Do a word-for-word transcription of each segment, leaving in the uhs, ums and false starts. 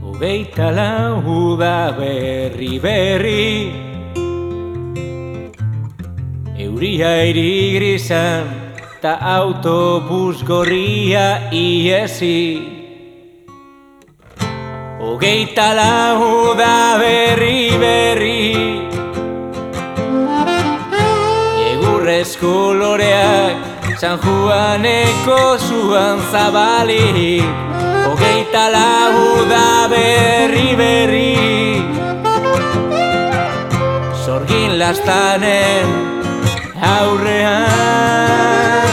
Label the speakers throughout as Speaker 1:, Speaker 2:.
Speaker 1: Hogeita lau uda berri berri, euria hiri grisan ta autobus gorria iesi. Hogeita lau uda berri berri, egurrez koloreak San Juaneko zuan zabalik. Hogeita lau uda berri berri, sorgin lastanen aurrean,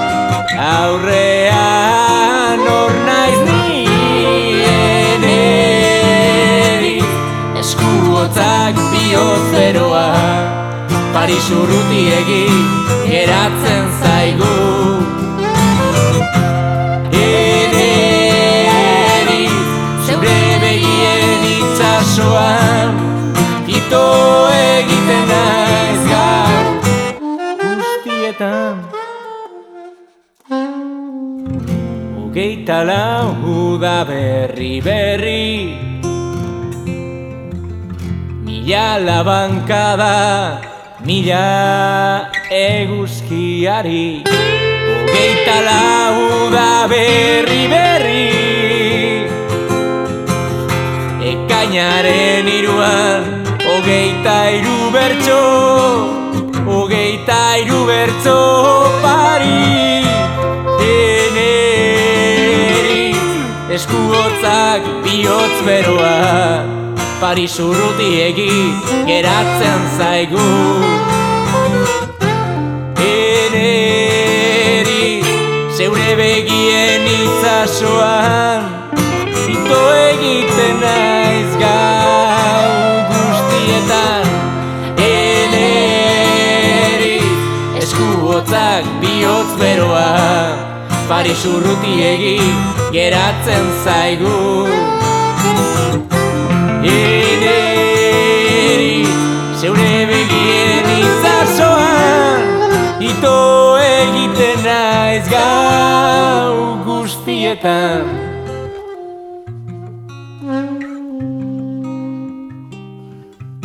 Speaker 1: aurrean hor naiz nien eriz, eskuotzak bihotz beroa, Paris urrutiegi geratzen zaigu. Ito egiten naiz gaur guztietan. Hogeita lau uda berri berri, mila labankada, mila eguzkiari. Hogeita lau uda berri berri, ekainaren iruan, hogeita iru bertso, hogeita iru bertso pari. Eneriz, eskuotzak bihotz beroa, Paris urrutiegi geratzen zaigu. Eneriz, zeure begien itzasoan, ito egiten naiz gau guztietan. Eneriz, eskuotzak bihotz beroa, Paris urrutiegi geratzen zaigu. Eneriz, zeure begien itzasoan, ito egiten naiz gau guztietan.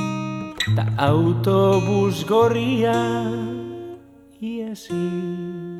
Speaker 1: Ta autobus gorria iesi.